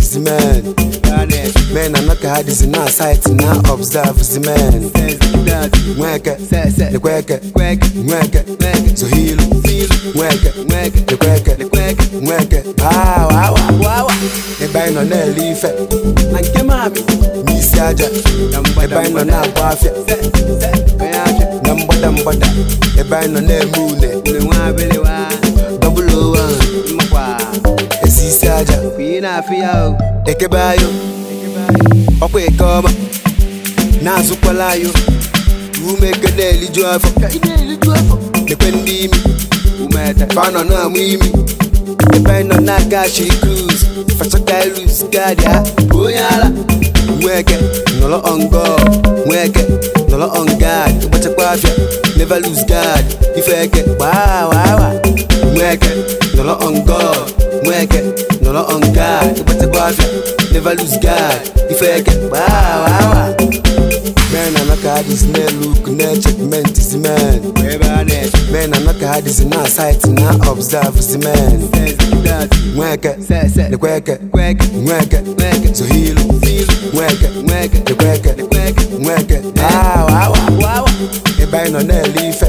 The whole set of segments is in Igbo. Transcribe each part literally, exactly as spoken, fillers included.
the man. Men are not hard is in our sight now observe the man. Mweke, the kweke, mweke, so heal, mweke, the kweke, mweke, wow, wow, wow. The bind on the leaf, and Kemami, Miss Saja, the bind on our buffet, number them butter, the bind on the moon, double O one, the sea Saja, Pina Fio, the Kebayo. Okwe koma na zupalayo umeke deli joafo ne kwendimi umeta fano na mwimi ne peno na gashi cruise fasaka lose gadia oyala mweke nolo on God mweke nolo on God ubacha kwafya never lose God ifeke wow wow mweke nolo on God mweke nolo on God ubacha kwafya never lose God ifeke wow wow. Men are not hard is ne look ne checkment is man. Men are not hard is in our sight now observe the man. Mweke, the kweke, mweke, so heal, mweke, the kweke, mweke, wow wow wow. The bind on the leaf,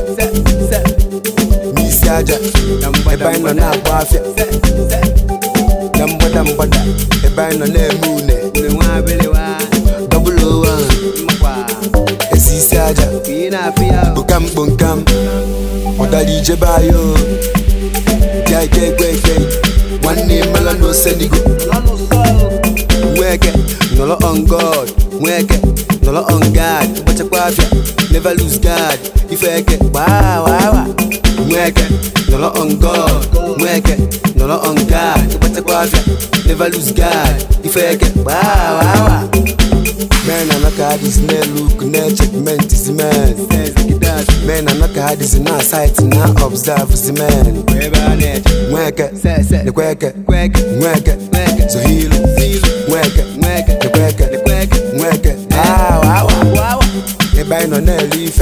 Miss Saja, the bind on our buffet, number them butter, the bind on the moon, double O one, the sea Saja, Bukam Bunkam, Odali Jebayo, Jai Jai Jai, one name Melano Sendigo, Mweke, Nolo on God, Mweke, Nolo on God, but a quafia, never lose God, if I get wow wow. Mweke, Nolo on God, Mweke, Nolo on God, but a quafia, never lose God, if I get wow wow. Men are not hard is ne look ne checkment is the man. Men are not hard is in our sight now observe the man. Mweke, the kweke, mweke, so heal, mweke, the kweke, mweke, wow wow wow. The bind on the leaf,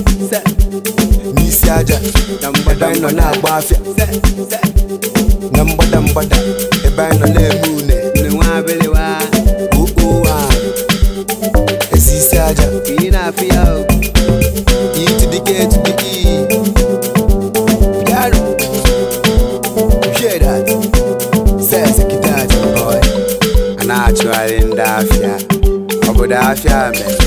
Miss Saja, the bind on our buffet, number them butter, the bind on the moon, ooh ooh ah. Saja, Pina Fio, E to the K to the E. Piano, hear that? Says a guitar boy, a natural in Dafia, Obodafia, man.